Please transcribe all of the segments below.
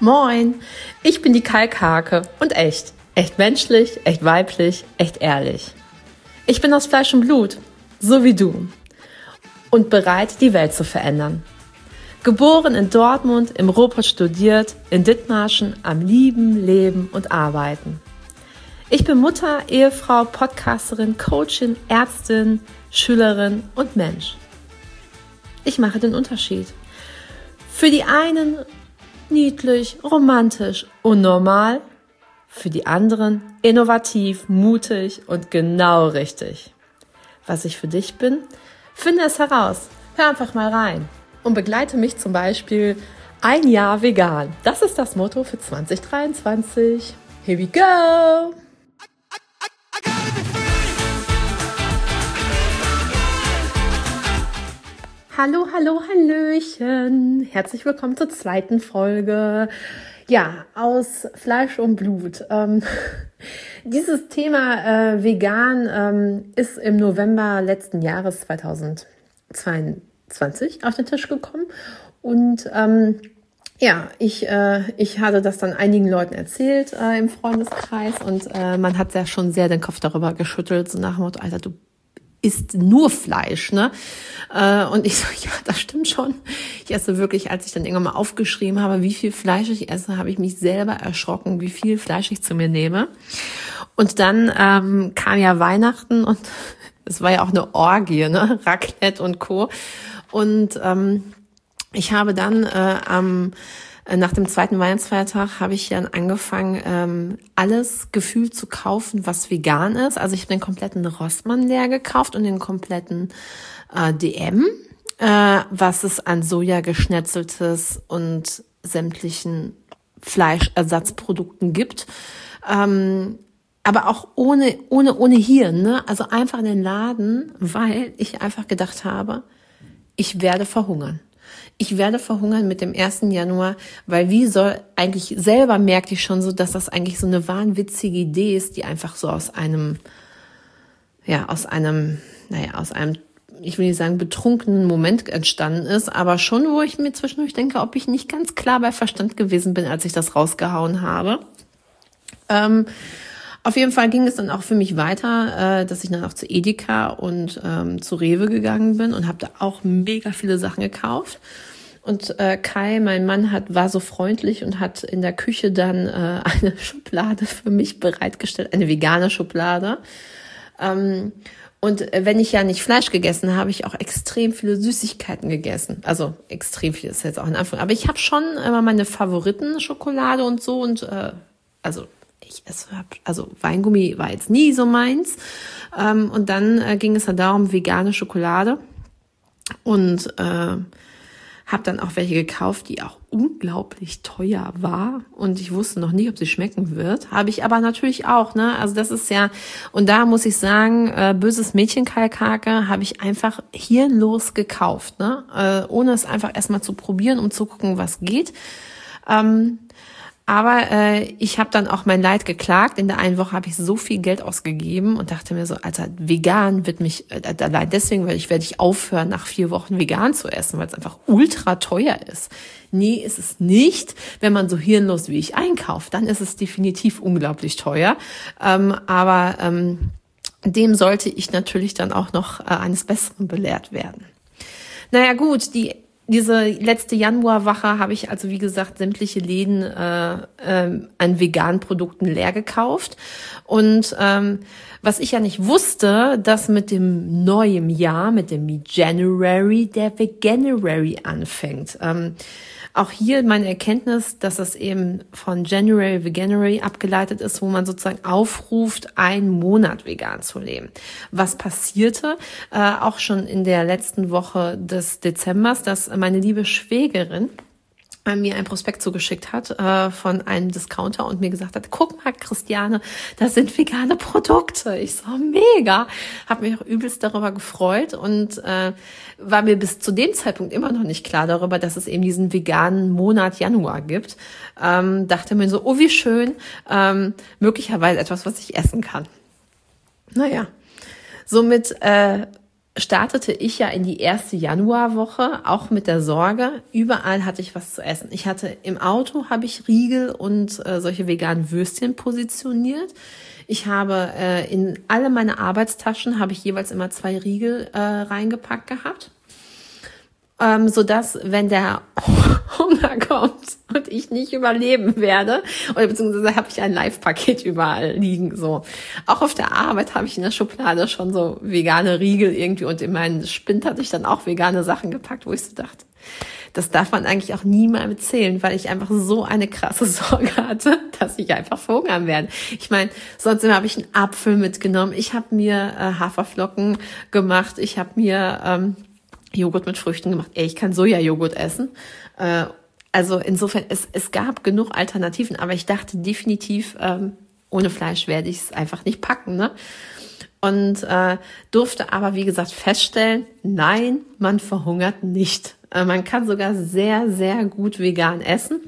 Moin, ich bin die Kalkhake und echt. Echt menschlich, echt weiblich, echt ehrlich. Ich bin aus Fleisch und Blut, so wie du. Und bereit, die Welt zu verändern. Geboren in Dortmund, im Ruhrpott studiert, in Dithmarschen am Lieben, Leben und Arbeiten. Ich bin Mutter, Ehefrau, Podcasterin, Coachin, Ärztin, Schülerin und Mensch. Ich mache den Unterschied. Für die einen niedlich, romantisch und normal, für die anderen innovativ, mutig und genau richtig. Was ich für dich bin, finde es heraus. Hör einfach mal rein und begleite mich zum Beispiel ein Jahr vegan. Das ist das Motto für 2023. Here we go! Hallo, hallo, hallöchen. Herzlich willkommen zur zweiten Folge. Ja, aus Fleisch und Blut. Dieses Thema vegan ist im November letzten Jahres 2022 auf den Tisch gekommen. Und ich hatte das dann einigen Leuten erzählt im Freundeskreis und man hat ja schon sehr den Kopf darüber geschüttelt, so nach dem Motto, Alter, du isst nur Fleisch, ne? Und ich so, ja, das stimmt schon. Ich esse wirklich, als ich dann irgendwann mal aufgeschrieben habe, wie viel Fleisch ich esse, habe ich mich selber erschrocken, wie viel Fleisch ich zu mir nehme. Und dann kam ja Weihnachten und es war ja auch eine Orgie, ne? Raclette und Co. Und ich habe dann nach dem zweiten Weihnachtsfeiertag habe ich dann angefangen, alles gefühlt zu kaufen, was vegan ist. Also ich habe den kompletten Rossmann leer gekauft und den kompletten DM, was es an Soja geschnetzeltes und sämtlichen Fleischersatzprodukten gibt. Aber auch ohne Hirn, ne? Also einfach in den Laden, weil ich einfach gedacht habe, ich werde verhungern. Ich werde verhungern mit dem 1. Januar, weil selber merkte ich schon so, dass das eigentlich so eine wahnwitzige Idee ist, die einfach so aus einem, ich will nicht sagen betrunkenen Moment entstanden ist, aber schon, wo ich mir zwischendurch denke, ob ich nicht ganz klar bei Verstand gewesen bin, als ich das rausgehauen habe. Auf jeden Fall ging es dann auch für mich weiter, dass ich dann auch zu Edeka und zu Rewe gegangen bin und habe da auch mega viele Sachen gekauft. Und Kai, mein Mann, war so freundlich und hat in der Küche dann eine Schublade für mich bereitgestellt, eine vegane Schublade. Und wenn ich ja nicht Fleisch gegessen habe, habe ich auch extrem viele Süßigkeiten gegessen. Also extrem viel ist jetzt auch ein Anfang. Aber ich habe schon immer meine Favoriten, Schokolade und so. Und Weingummi war jetzt nie so meins. Und dann ging es dann darum, vegane Schokolade. Und habe dann auch welche gekauft, die auch unglaublich teuer war. Und ich wusste noch nicht, ob sie schmecken wird. Habe ich aber natürlich auch, ne? Also das ist ja, und da muss ich sagen, böses Mädchen-Kalkhake habe ich einfach hirnlos gekauft, ne? Ohne es einfach erstmal zu probieren, um zu gucken, was geht. Aber ich habe dann auch mein Leid geklagt. In der einen Woche habe ich so viel Geld ausgegeben und dachte mir so, Alter, vegan wird mich, allein deswegen werde ich aufhören, nach 4 Wochen vegan zu essen, weil es einfach ultra teuer ist. Nee, ist es nicht. Wenn man so hirnlos wie ich einkauft, dann ist es definitiv unglaublich teuer. Aber dem sollte ich natürlich dann auch noch eines Besseren belehrt werden. Naja gut, diese letzte Januarwoche habe ich also, wie gesagt, sämtliche Läden an veganen Produkten leer gekauft. Und was ich ja nicht wusste, dass mit dem neuen Jahr, mit dem January, der Veganuary anfängt. Auch hier meine Erkenntnis, dass es eben von January, Veganuary abgeleitet ist, wo man sozusagen aufruft, einen Monat vegan zu leben. Was passierte auch schon in der letzten Woche des Dezembers, dass meine liebe Schwägerin mir ein Prospekt zugeschickt hat von einem Discounter und mir gesagt hat, guck mal, Christiane, das sind vegane Produkte. Ich so, mega. Habe mich auch übelst darüber gefreut und war mir bis zu dem Zeitpunkt immer noch nicht klar darüber, dass es eben diesen veganen Monat Januar gibt. Dachte mir so, oh wie schön, möglicherweise etwas, was ich essen kann. Naja, somit startete ich ja in die erste Januarwoche, auch mit der Sorge, überall hatte ich was zu essen. Ich hatte im Auto, habe ich Riegel und solche veganen Würstchen positioniert. Ich habe in alle meine Arbeitstaschen habe ich jeweils immer 2 Riegel reingepackt gehabt. Sodass, wenn der Hunger kommt und ich nicht überleben werde, oder beziehungsweise habe ich ein Live-Paket überall liegen, so. Auch auf der Arbeit habe ich in der Schublade schon so vegane Riegel irgendwie und in meinen Spind hatte ich dann auch vegane Sachen gepackt, wo ich so dachte, das darf man eigentlich auch nie mal erzählen, weil ich einfach so eine krasse Sorge hatte, dass ich einfach verhungern werde. Ich meine, sonst habe ich einen Apfel mitgenommen, ich habe mir Haferflocken gemacht, ich habe mir Joghurt mit Früchten gemacht. Ich kann Sojajoghurt essen. Also insofern, es gab genug Alternativen, aber ich dachte definitiv, ohne Fleisch werde ich es einfach nicht packen, ne? Und durfte aber, wie gesagt, feststellen, nein, man verhungert nicht. Man kann sogar sehr, sehr gut vegan essen.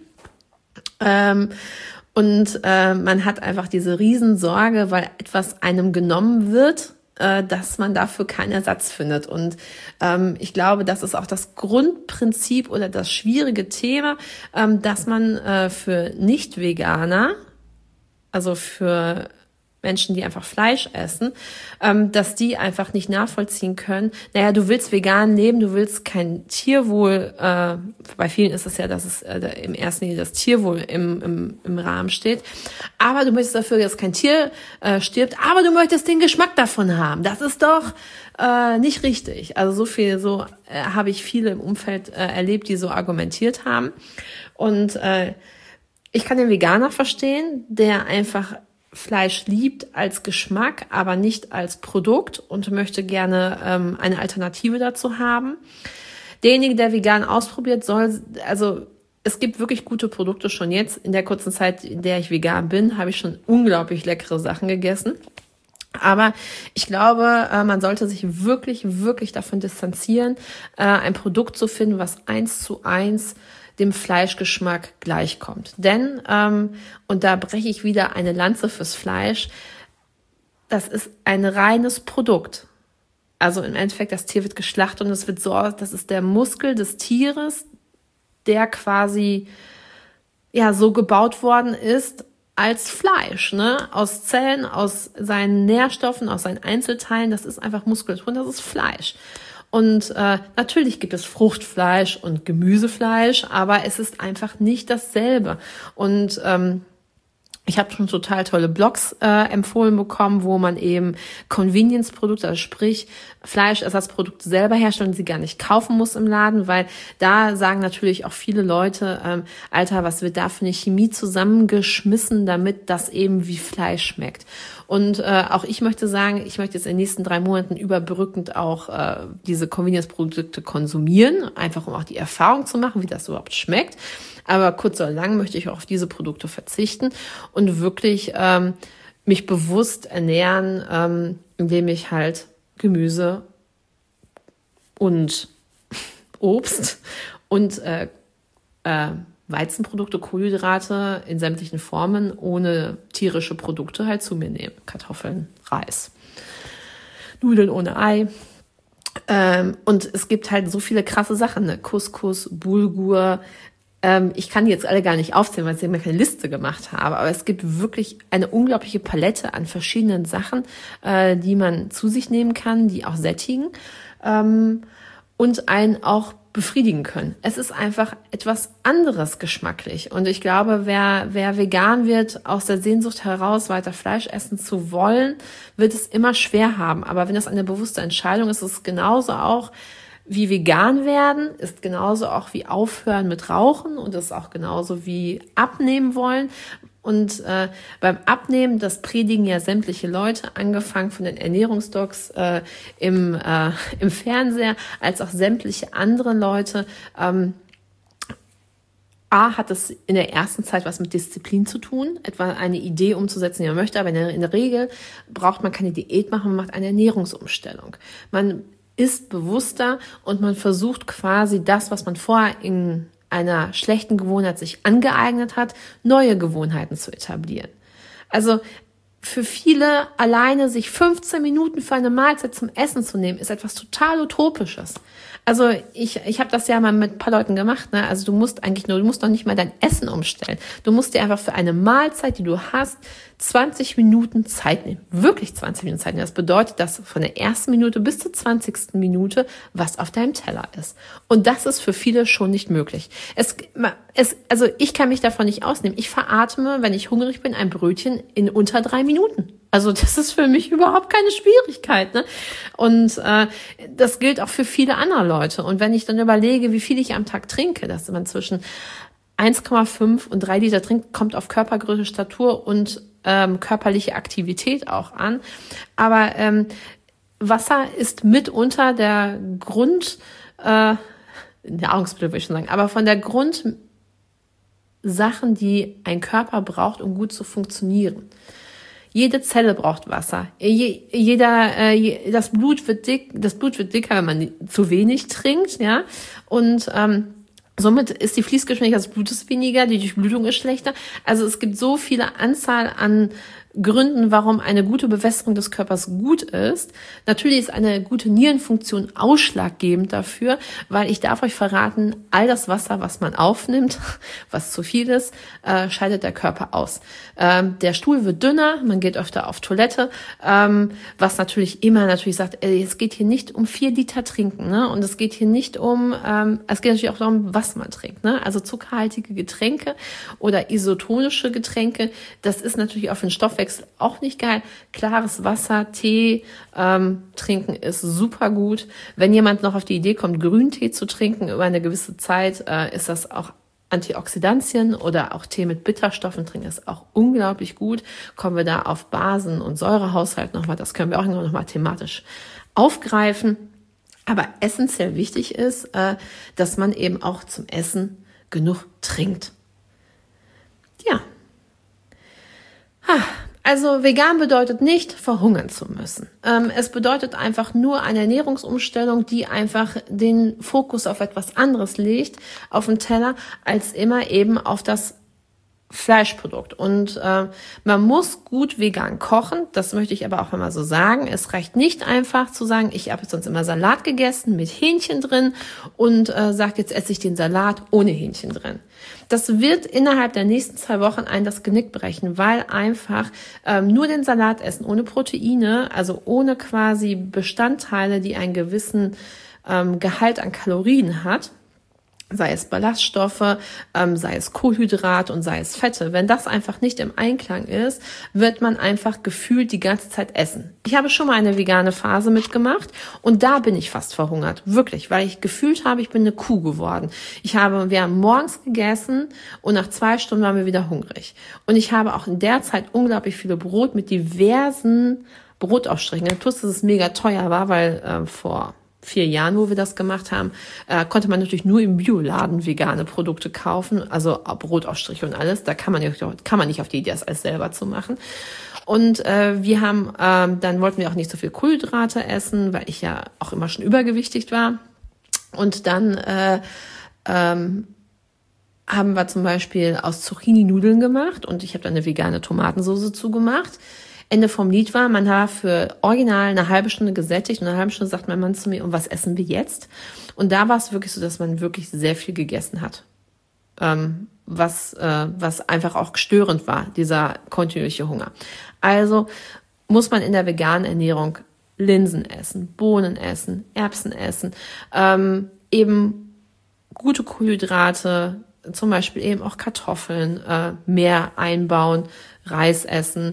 Und man hat einfach diese Riesensorge, weil etwas einem genommen wird, dass man dafür keinen Ersatz findet. Und ich glaube, das ist auch das Grundprinzip oder das schwierige Thema, dass man für Nicht-Veganer, also für Menschen, die einfach Fleisch essen, dass die einfach nicht nachvollziehen können. Naja, du willst vegan leben, du willst kein Tierwohl, bei vielen ist es ja, dass es im ersten Linie das Tierwohl im Rahmen steht, aber du möchtest dafür, dass kein Tier stirbt, aber du möchtest den Geschmack davon haben. Das ist doch nicht richtig. Also so habe ich viele im Umfeld erlebt, die so argumentiert haben. Und ich kann den Veganer verstehen, der einfach Fleisch liebt als Geschmack, aber nicht als Produkt und möchte gerne eine Alternative dazu haben. Derjenige, der vegan ausprobiert, es gibt wirklich gute Produkte schon jetzt. In der kurzen Zeit, in der ich vegan bin, habe ich schon unglaublich leckere Sachen gegessen. Aber ich glaube, man sollte sich wirklich, wirklich davon distanzieren, ein Produkt zu finden, was 1:1 dem Fleischgeschmack gleichkommt. Denn, und da breche ich wieder eine Lanze fürs Fleisch, das ist ein reines Produkt. Also im Endeffekt, das Tier wird geschlachtet und es wird so aus, das ist der Muskel des Tieres, der quasi ja so gebaut worden ist als Fleisch, ne? Aus Zellen, aus seinen Nährstoffen, aus seinen Einzelteilen, das ist einfach Muskulatur, das ist Fleisch. Und natürlich gibt es Fruchtfleisch und Gemüsefleisch, aber es ist einfach nicht dasselbe. Und ich habe schon total tolle Blogs empfohlen bekommen, wo man eben Convenience-Produkte, also sprich Fleischersatzprodukte selber herstellen und sie gar nicht kaufen muss im Laden, weil da sagen natürlich auch viele Leute, Alter, was wird da für eine Chemie zusammengeschmissen, damit das eben wie Fleisch schmeckt. Und auch ich möchte sagen, ich möchte jetzt in den nächsten 3 Monaten überbrückend auch diese Convenience-Produkte konsumieren, einfach um auch die Erfahrung zu machen, wie das überhaupt schmeckt. Aber kurz oder lang möchte ich auch auf diese Produkte verzichten und wirklich mich bewusst ernähren, indem ich halt Gemüse und Obst und Weizenprodukte, Kohlenhydrate in sämtlichen Formen ohne tierische Produkte halt zu mir nehme. Kartoffeln, Reis, Nudeln ohne Ei. Und es gibt halt so viele krasse Sachen, ne? Couscous, Bulgur. Ich kann die jetzt alle gar nicht aufzählen, weil ich mir keine Liste gemacht habe. Aber es gibt wirklich eine unglaubliche Palette an verschiedenen Sachen, die man zu sich nehmen kann, die auch sättigen und einen auch befriedigen können. Es ist einfach etwas anderes geschmacklich. Und ich glaube, wer vegan wird, aus der Sehnsucht heraus weiter Fleisch essen zu wollen, wird es immer schwer haben. Aber wenn das eine bewusste Entscheidung ist, ist es genauso auch wie vegan werden, ist genauso auch wie aufhören mit Rauchen und ist auch genauso wie abnehmen wollen. Und beim Abnehmen, das predigen ja sämtliche Leute, angefangen von den Ernährungsdocs im Fernseher, als auch sämtliche andere Leute. Hat es in der ersten Zeit was mit Disziplin zu tun, etwa eine Idee umzusetzen, die man möchte, aber in der Regel braucht man keine Diät machen, man macht eine Ernährungsumstellung. Man ist bewusster und man versucht quasi das, was man vorher in einer schlechten Gewohnheit sich angeeignet hat, neue Gewohnheiten zu etablieren. Also für viele alleine sich 15 Minuten für eine Mahlzeit zum Essen zu nehmen, ist etwas total Utopisches. Also ich habe das ja mal mit ein paar Leuten gemacht, ne? Also du musst noch nicht mal dein Essen umstellen. Du musst dir einfach für eine Mahlzeit, die du hast, 20 Minuten Zeit nehmen. Wirklich 20 Minuten Zeit nehmen. Das bedeutet, dass von der ersten Minute bis zur 20. Minute was auf deinem Teller ist. Und das ist für viele schon nicht möglich. Also ich kann mich davon nicht ausnehmen. Ich veratme, wenn ich hungrig bin, ein Brötchen in unter 3 Minuten. Also das ist für mich überhaupt keine Schwierigkeit, ne? Und das gilt auch für viele andere Leute. Und wenn ich dann überlege, wie viel ich am Tag trinke, dass man zwischen 1,5 und 3 Liter trinkt, kommt auf Körpergröße, Statur und körperliche Aktivität auch an. Aber Wasser ist mitunter der Nahrungsmittel würde ich schon sagen, aber von der Grundsachen, die ein Körper braucht, um gut zu funktionieren. Jede Zelle braucht Wasser. Das Blut wird dicker, wenn man zu wenig trinkt, ja. Und somit ist die Fließgeschwindigkeit des Blutes weniger, die Durchblutung ist schlechter. Also es gibt so viele Anzahl an Gründen, warum eine gute Bewässerung des Körpers gut ist. Natürlich ist eine gute Nierenfunktion ausschlaggebend dafür, weil ich darf euch verraten, all das Wasser, was man aufnimmt, was zu viel ist, scheidet der Körper aus. Der Stuhl wird dünner, man geht öfter auf Toilette, was natürlich sagt, es geht hier nicht um 4 Liter trinken, ne? Und es geht hier nicht es geht natürlich auch darum, was man trinkt, ne? Also zuckerhaltige Getränke oder isotonische Getränke, das ist natürlich auch für den Stoffwechsel auch nicht geil. Klares Wasser, Tee trinken ist super gut. Wenn jemand noch auf die Idee kommt, Grüntee zu trinken über eine gewisse Zeit, ist das auch Antioxidantien oder auch Tee mit Bitterstoffen trinken ist auch unglaublich gut. Kommen wir da auf Basen- und Säurehaushalt nochmal, das können wir auch nochmal thematisch aufgreifen. Aber essentiell wichtig ist, dass man eben auch zum Essen genug trinkt. Ja. Also vegan bedeutet nicht, verhungern zu müssen. Es bedeutet einfach nur eine Ernährungsumstellung, die einfach den Fokus auf etwas anderes legt, auf den Teller, als immer eben auf das Fleischprodukt. Und man muss gut vegan kochen, das möchte ich aber auch mal so sagen. Es reicht nicht einfach zu sagen, ich habe sonst immer Salat gegessen mit Hähnchen drin und sage, jetzt esse ich den Salat ohne Hähnchen drin. Das wird innerhalb der nächsten 2 Wochen einen das Genick brechen, weil einfach nur den Salat essen, ohne Proteine, also ohne quasi Bestandteile, die einen gewissen Gehalt an Kalorien hat, sei es Ballaststoffe, sei es Kohlenhydrate und sei es Fette. Wenn das einfach nicht im Einklang ist, wird man einfach gefühlt die ganze Zeit essen. Ich habe schon mal eine vegane Phase mitgemacht und da bin ich fast verhungert. Wirklich, weil ich gefühlt habe, ich bin eine Kuh geworden. Wir haben morgens gegessen und nach 2 Stunden waren wir wieder hungrig. Und ich habe auch in der Zeit unglaublich viele Brot mit diversen Brotaufstrichen. Plus, dass es mega teuer war, weil vor 4 Jahren, wo wir das gemacht haben, konnte man natürlich nur im Bioladen vegane Produkte kaufen, also Brotaufstriche und alles. Da kann man nicht auf die Idee, das alles selber zu machen. Und dann wollten wir auch nicht so viel Kohlenhydrate essen, weil ich ja auch immer schon übergewichtig war. Und dann haben wir zum Beispiel aus Zucchini Nudeln gemacht und ich habe da eine vegane Tomatensauce zugemacht. Ende vom Lied war, man war für original eine halbe Stunde gesättigt und eine halbe Stunde sagt mein Mann zu mir, und was essen wir jetzt? Und da war es wirklich so, dass man wirklich sehr viel gegessen hat. Was einfach auch störend war, dieser kontinuierliche Hunger. Also muss man in der veganen Ernährung Linsen essen, Bohnen essen, Erbsen essen, eben gute Kohlenhydrate, zum Beispiel eben auch Kartoffeln mehr einbauen, Reis essen.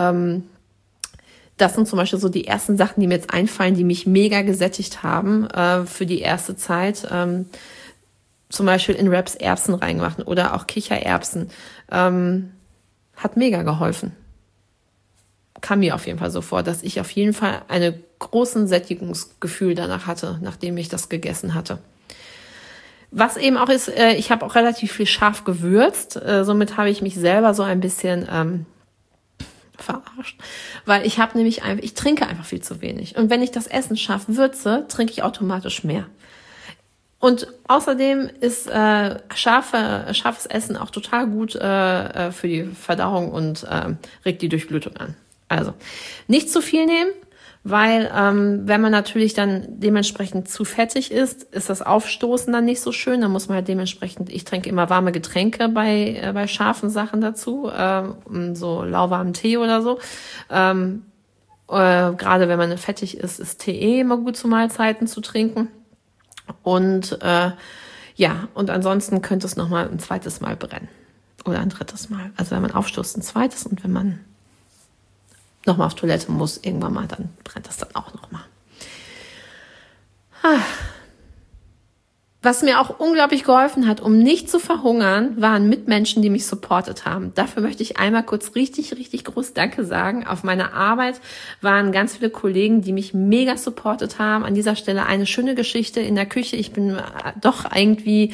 Das sind zum Beispiel so die ersten Sachen, die mir jetzt einfallen, die mich mega gesättigt haben für die erste Zeit. Zum Beispiel in Wraps Erbsen reingemacht oder auch Kichererbsen. Hat mega geholfen. Kam mir auf jeden Fall so vor, dass ich auf jeden Fall einen großen Sättigungsgefühl danach hatte, nachdem ich das gegessen hatte. Was eben auch ist, ich habe auch relativ viel scharf gewürzt, somit habe ich mich selber so ein bisschen verarscht, weil ich trinke einfach viel zu wenig. Und wenn ich das Essen scharf würze, trinke ich automatisch mehr. Und außerdem ist scharfes Essen auch total gut für die Verdauung und regt die Durchblutung an. Also nicht zu viel nehmen, weil wenn man natürlich dann dementsprechend zu fettig ist das Aufstoßen dann nicht so schön. Dann muss man halt dementsprechend, ich trinke immer warme Getränke bei scharfen Sachen dazu, so lauwarmen Tee oder so. Gerade wenn man fettig ist Tee immer gut zu Mahlzeiten zu trinken. Und und ansonsten könnte es nochmal ein zweites Mal brennen. Oder ein drittes Mal. Also wenn man aufstoßt, ein zweites, und wenn man nochmal auf Toilette muss, irgendwann mal, dann brennt das dann auch nochmal. Was mir auch unglaublich geholfen hat, um nicht zu verhungern, waren Mitmenschen, die mich supportet haben. Dafür möchte ich einmal kurz richtig, richtig groß Danke sagen. Auf meiner Arbeit waren ganz viele Kollegen, die mich mega supportet haben. An dieser Stelle eine schöne Geschichte in der Küche. Ich bin doch irgendwie,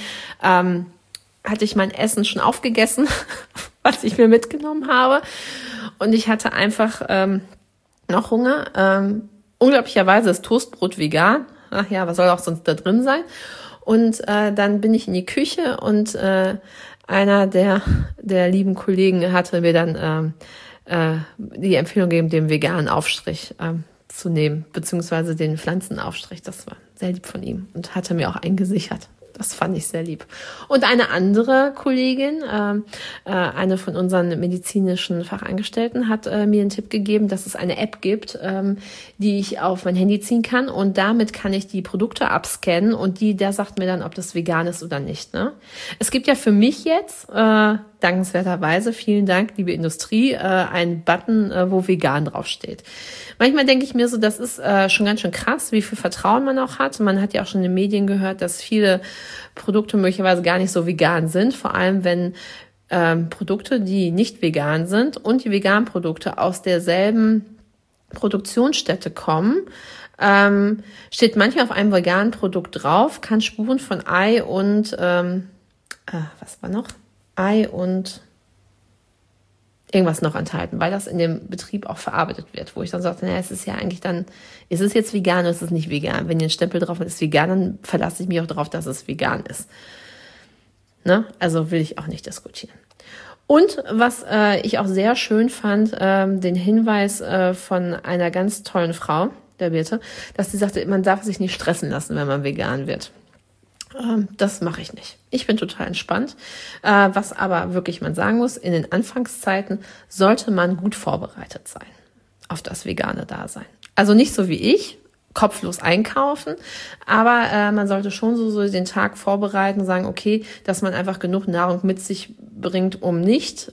hatte ich mein Essen schon aufgegessen, was ich mir mitgenommen habe. Und ich hatte einfach noch Hunger. Unglaublicherweise ist Toastbrot vegan. Ach ja, was soll auch sonst da drin sein? Und dann bin ich in die Küche und einer der lieben Kollegen hatte mir dann die Empfehlung gegeben, den veganen Aufstrich zu nehmen, beziehungsweise den Pflanzenaufstrich. Das war sehr lieb von ihm und hatte mir auch eingesichert. Das fand ich sehr lieb. Und eine andere Kollegin, eine von unseren medizinischen Fachangestellten, hat mir einen Tipp gegeben, dass es eine App gibt, die ich auf mein Handy ziehen kann. Und damit kann ich die Produkte abscannen und der sagt mir dann, ob das vegan ist oder nicht. Ne? Es gibt ja für mich jetzt, dankenswerterweise, vielen Dank, liebe Industrie, einen Button, wo vegan draufsteht. Manchmal denke ich mir so, das ist schon ganz schön krass, wie viel Vertrauen man auch hat. Man hat ja auch schon in den Medien gehört, dass viele Produkte möglicherweise gar nicht so vegan sind. Vor allem, wenn Produkte, die nicht vegan sind und die veganen Produkte aus derselben Produktionsstätte kommen, steht manchmal auf einem veganen Produkt drauf, kann Spuren von Ei und, was war noch? Ei und irgendwas noch enthalten, weil das in dem Betrieb auch verarbeitet wird, wo ich dann sagte, naja, es ist ja eigentlich dann, ist es jetzt vegan oder ist es nicht vegan? Wenn hier ein Stempel drauf ist vegan, dann verlasse ich mich auch darauf, dass es vegan ist. Ne? Also will ich auch nicht diskutieren. Und was ich auch sehr schön fand, den Hinweis von einer ganz tollen Frau, der Birte, dass sie sagte, man darf sich nicht stressen lassen, wenn man vegan wird. Das mache ich nicht. Ich bin total entspannt. Was aber wirklich man sagen muss, in den Anfangszeiten sollte man gut vorbereitet sein auf das vegane Dasein. Also nicht so wie ich, kopflos einkaufen, aber man sollte schon so den Tag vorbereiten, sagen, okay, dass man einfach genug Nahrung mit sich bringt, um nicht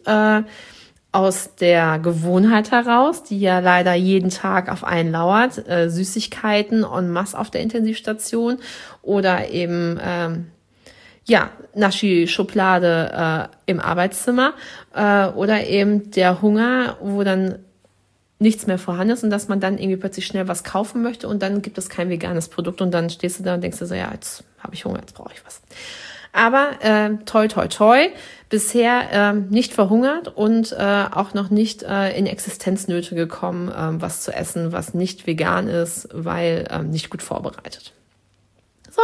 aus der Gewohnheit heraus, die ja leider jeden Tag auf einen lauert, Süßigkeiten en masse auf der Intensivstation oder eben Naschi-Schublade im Arbeitszimmer oder eben der Hunger, wo dann nichts mehr vorhanden ist und dass man dann irgendwie plötzlich schnell was kaufen möchte und dann gibt es kein veganes Produkt und dann stehst du da und denkst dir so, ja, jetzt habe ich Hunger, jetzt brauche ich was. Aber toi, toi, toi, bisher nicht verhungert und auch noch nicht in Existenznöte gekommen, was zu essen, was nicht vegan ist, weil nicht gut vorbereitet. So,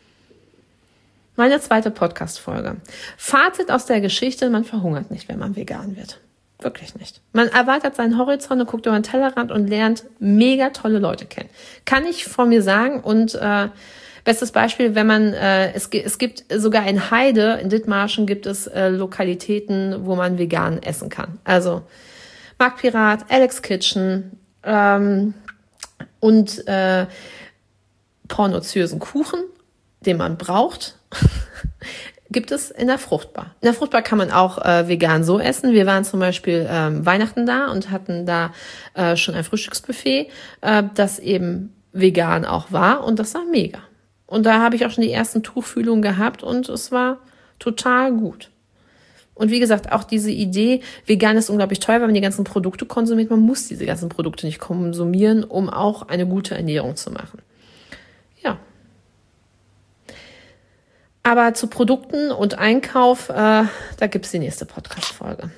meine zweite Podcast-Folge. Fazit aus der Geschichte, man verhungert nicht, wenn man vegan wird. Wirklich nicht. Man erweitert seinen Horizont und guckt über den Tellerrand und lernt mega tolle Leute kennen. Kann ich von mir sagen und bestes Beispiel, wenn man, es gibt sogar in Heide, in Dithmarschen gibt es Lokalitäten, wo man vegan essen kann. Also Marktpirat, Alex Kitchen und pornoziösen Kuchen, den man braucht, gibt es in der Fruchtbar. In der Fruchtbar kann man auch vegan so essen. Wir waren zum Beispiel Weihnachten da und hatten da schon ein Frühstücksbuffet, das eben vegan auch war und das war mega. Und da habe ich auch schon die ersten Tuchfühlungen gehabt und es war total gut. Und wie gesagt, auch diese Idee, vegan ist unglaublich teuer, wenn man die ganzen Produkte konsumiert. Man muss diese ganzen Produkte nicht konsumieren, um auch eine gute Ernährung zu machen. Ja. Aber zu Produkten und Einkauf, da gibt's die nächste Podcast-Folge.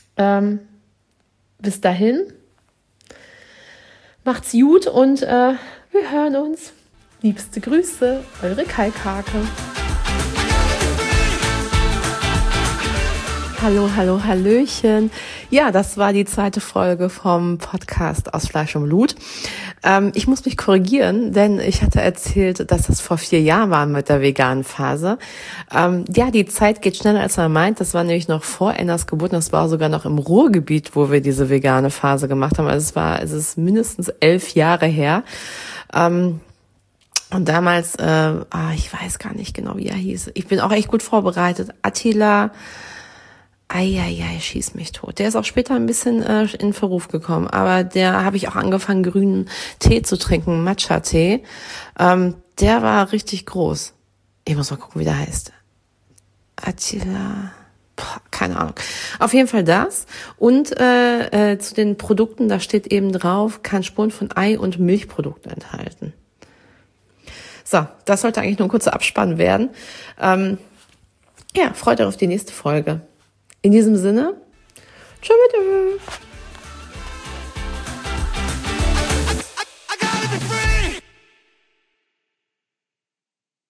Bis dahin, macht's gut und wir hören uns. Liebste Grüße, eure Kalkhake. Hallo, hallo, hallöchen. Ja, das war die zweite Folge vom Podcast aus Fleisch und Blut. Ich muss mich korrigieren, denn ich hatte erzählt, dass das vor 4 Jahren war mit der veganen Phase. Ja, die Zeit geht schneller, als man meint. Das war nämlich noch vor Ennas Geburt. Das war sogar noch im Ruhrgebiet, wo wir diese vegane Phase gemacht haben. Also es ist mindestens 11 Jahre her. Und damals, ich weiß gar nicht genau, wie er hieß. Ich bin auch echt gut vorbereitet. Attila, schieß mich tot. Der ist auch später ein bisschen in Verruf gekommen. Aber der habe ich auch angefangen, grünen Tee zu trinken, Matcha-Tee. Der war richtig groß. Ich muss mal gucken, wie der heißt. Attila, keine Ahnung. Auf jeden Fall das. Und zu den Produkten, da steht eben drauf, kann Spuren von Ei- und Milchprodukten enthalten. So, das sollte eigentlich nur ein kurzer Abspann werden. Ja, freut euch auf die nächste Folge. In diesem Sinne, tschüss.